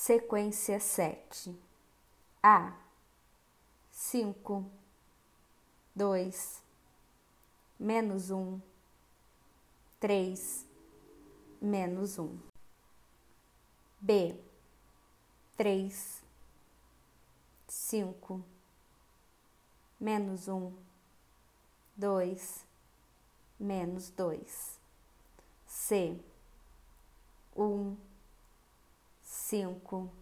Sequência 7. A, 5, 2, menos 1, 3, menos 1. B, 3, 5, menos 1, 2, menos 2. C, 1, 5,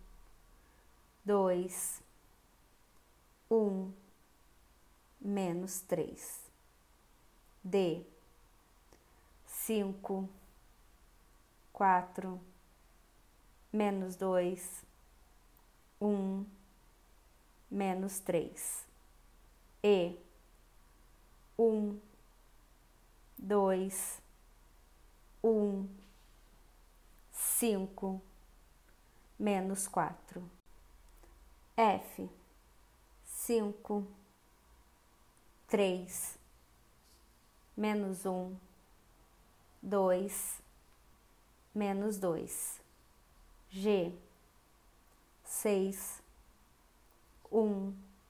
2, 1, menos 3. D, 5, 4, menos 2, 1, menos 3. E, 1, 2, 1, 5, menos 4. F, 5, 3, menos 1, 2, menos 2. G, 6, 1,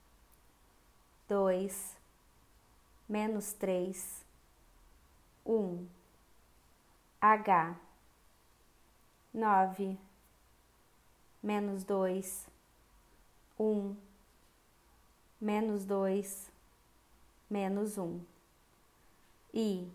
2, menos 3, 1. H, 9, menos 2, 1, menos 2, menos 1. I,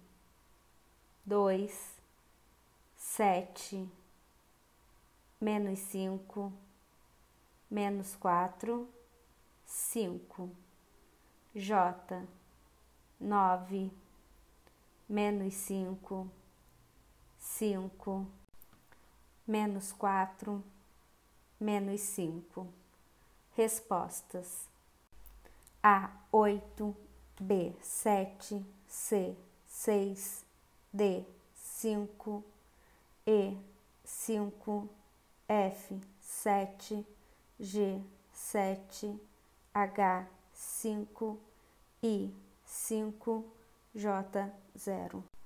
2, 7, menos 5, menos 4, 5. J, 9, menos 5, 5, menos 4, menos 5. Respostas: A, 8, B, 7, C, 6, D, 5, E, 5, F, 7, G, 7, H, 5, I, 5, J, 0.